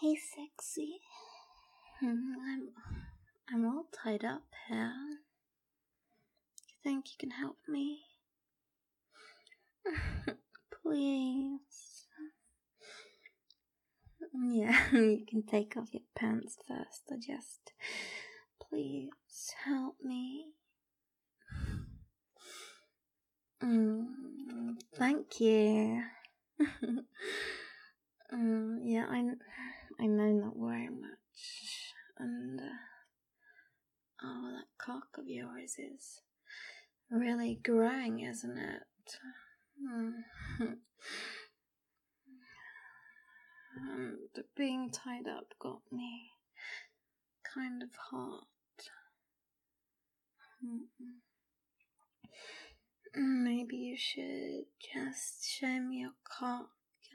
Hey, sexy. I'm all tied up here. You think you can help me? Please. Yeah, you can take off your pants first, or just please help me. Thank you. Yeah, I know not very much, and that cock of yours is really growing, isn't it? The being tied up got me kind of hot. Maybe you should just show me your cock.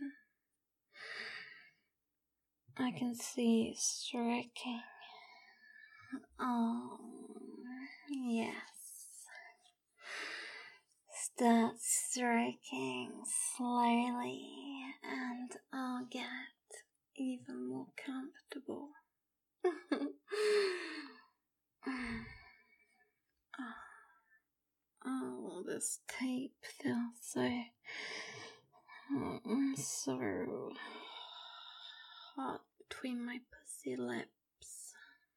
I can see you striking. Oh, yes. Start striking slowly and I'll get even more comfortable. Oh, this tape feels so hot between my pussy lips.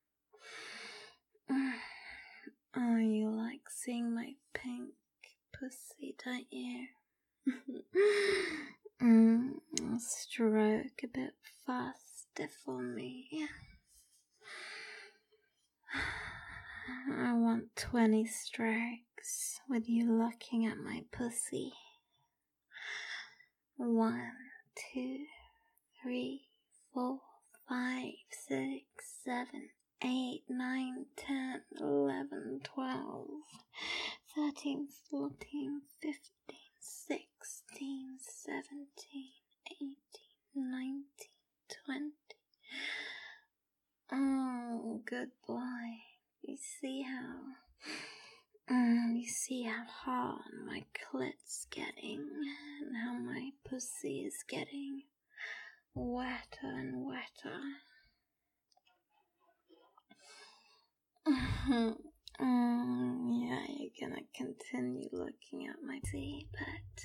Oh, you like seeing my pink pussy, don't you? Stroke a bit faster for me. I want 20 strokes with you looking at my pussy. 1, 2, 3, 4, 5, 6, 7, 8, 9, 10, 11, 12, 13, 14, 15, 16, 17, 18, 19, 20. Oh, good boy. You see how hard my clit's getting, and how my pussy is getting wetter and wetter. Yeah, you're gonna continue looking at my pussy, but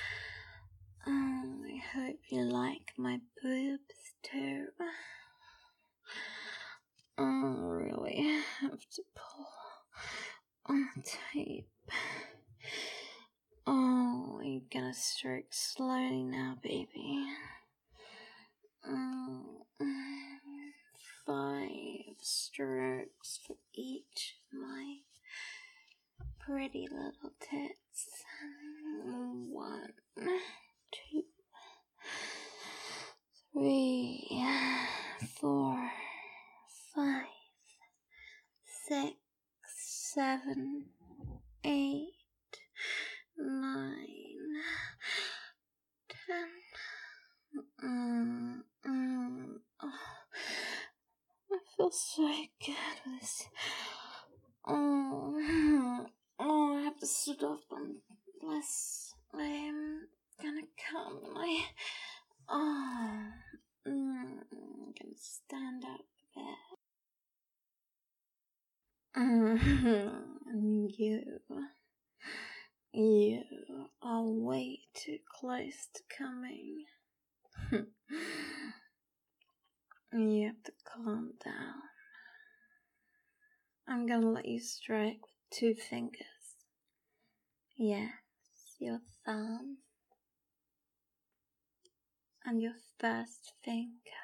I hope you like my boobs too. I really have to pull on the tape. Oh, you're gonna stroke slowly now, baby. 5 strokes for each of my pretty little tits. 1, 2, 3, 4, 5, 6, 7, 8, 9, 10. Oh, I feel so good with this. Oh, I have to sit up unless I'm gonna come. I'm gonna stand up a bit. And you are way too close to coming. You have to calm down. I'm gonna let you strike with 2 fingers. Yes, your thumb and your first finger.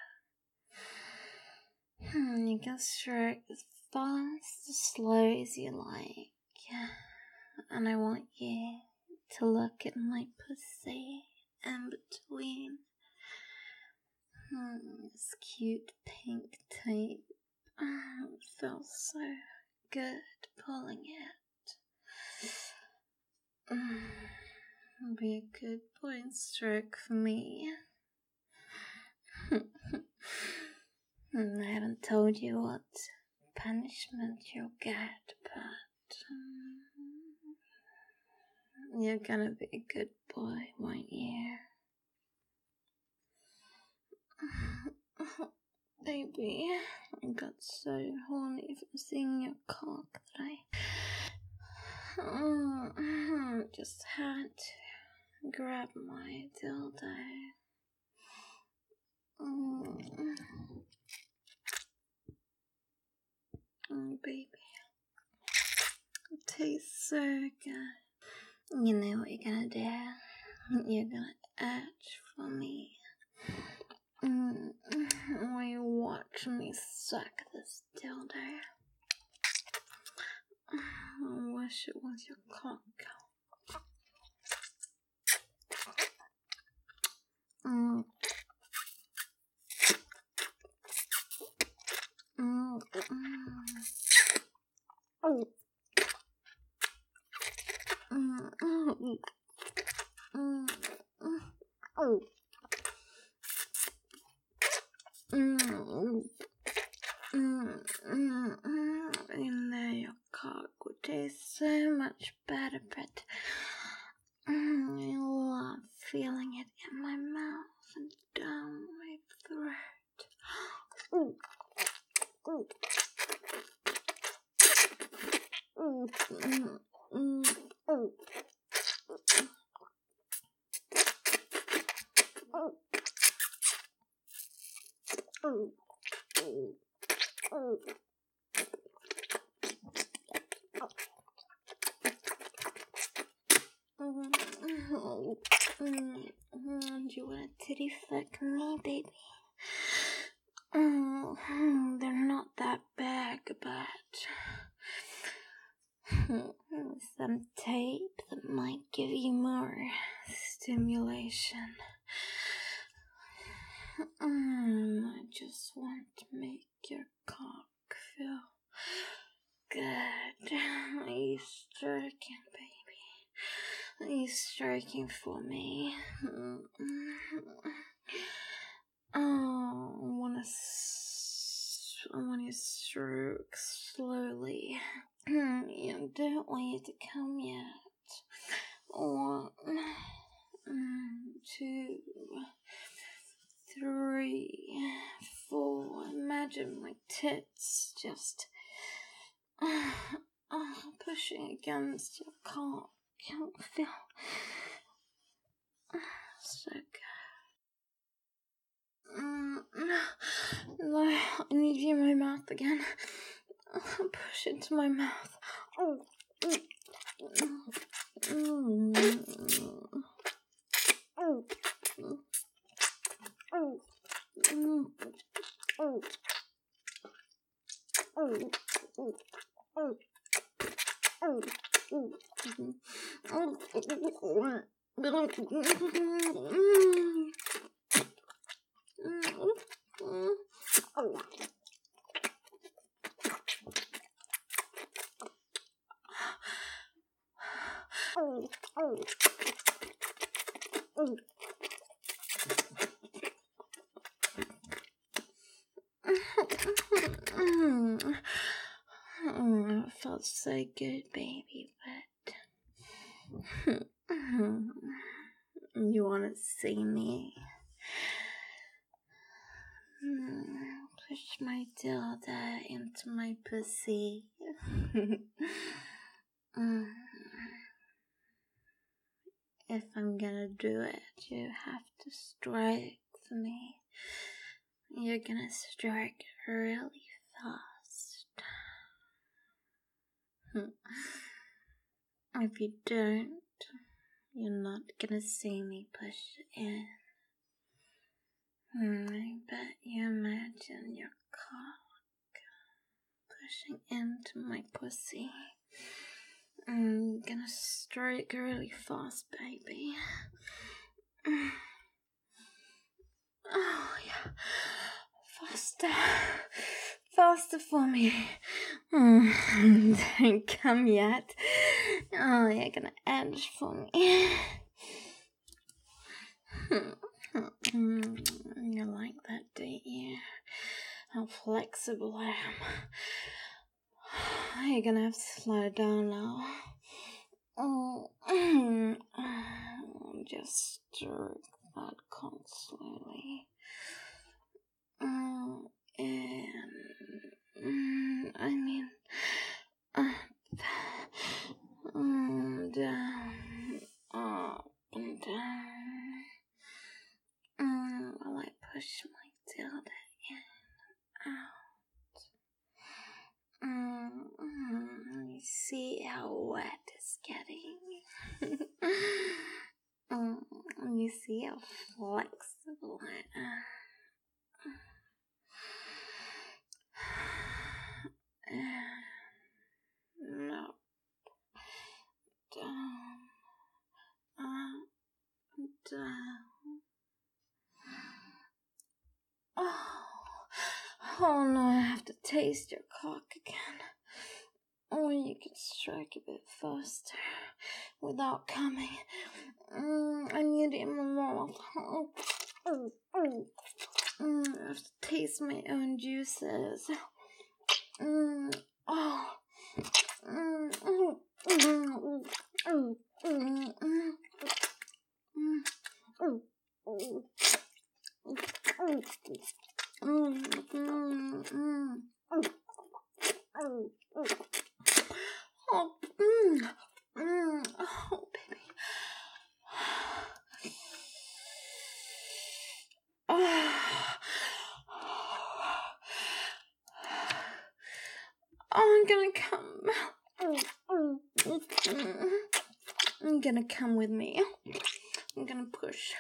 You can strike as fast, as slow as you like. And I want you to look at my pussy in between this cute pink tape. It feels so good pulling it. Be a good boy and stroke for me. I haven't told you what punishment you'll get, but you're gonna be a good boy, won't you? Baby, I got so horny from seeing your cock that I just had to grab my dildo. Baby, it tastes so good. You know what you're gonna do? You're gonna itch for me. While you watch me suck this dildo. I wish it was your cock. You know your cock would taste so much better, but I love feeling it in my mouth and down my throat. Do you want a titty fuck me, baby? They're not that big, but some tape that might give you more stimulation. I just want to make your cock feel good. Are you stroking, baby? Are you stroking for me? I want to stroke slowly. I don't want you to come yet. 1, 2, 3, 4. Imagine my tits just pushing against your cock. Can't feel so good. No, I need you in my mouth again. Push into my mouth. It felt so good, baby, but you want to see me? Push my dildo into my pussy. If I'm gonna do it, you have to strike for me. You're gonna strike really fast. If you don't, you're not gonna see me push in. I bet you imagine your cock pushing into my pussy. I'm gonna strike really fast, baby. Oh, yeah. Faster for me. Don't come yet. Oh, you're gonna edge for me. You like that, don't you? How flexible I am. You're gonna have to slow down now. Just stroke that cock slowly. push my dildo in and out. You see how wet it's getting? You see how flexible I am? No. Down. Up. Down. Oh no, I have to taste your cock again. Or you can strike a bit faster without coming. I need it in my mouth. I have to taste my own juices. Oh, baby. I'm gonna come. I'm gonna come with me. I'm gonna push.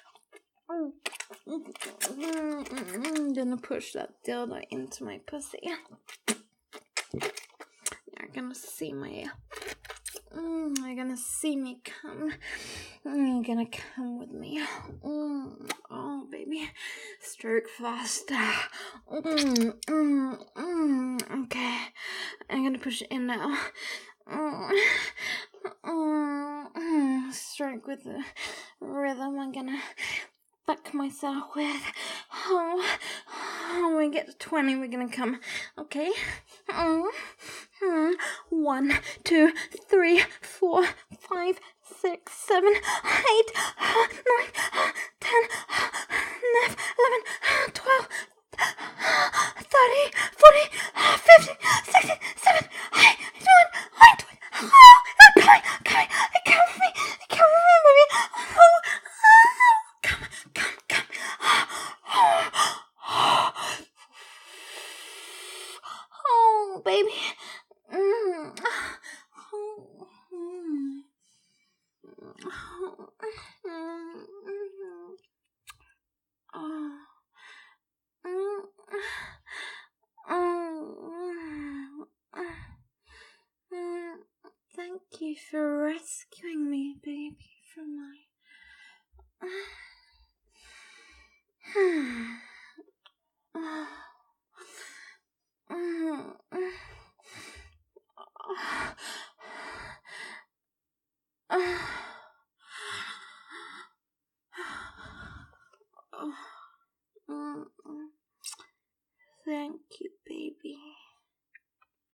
I'm gonna push that dildo into my pussy. You're gonna see my... you're gonna see me come. You're gonna come with me. Oh, baby. Stroke faster. Okay. I'm gonna push it in now. Stroke with the rhythm I'm gonna fuck myself with. When we get to 20, we're gonna come. Okay? 1, 2, 3, 4, 5, 6, 7, 8, 9, 10, 11, 12, 30, 40, 50, 60, 70, 8, 9, 20. Come with me, baby. Come. Oh, baby. Thank you for rescuing me, baby, from my...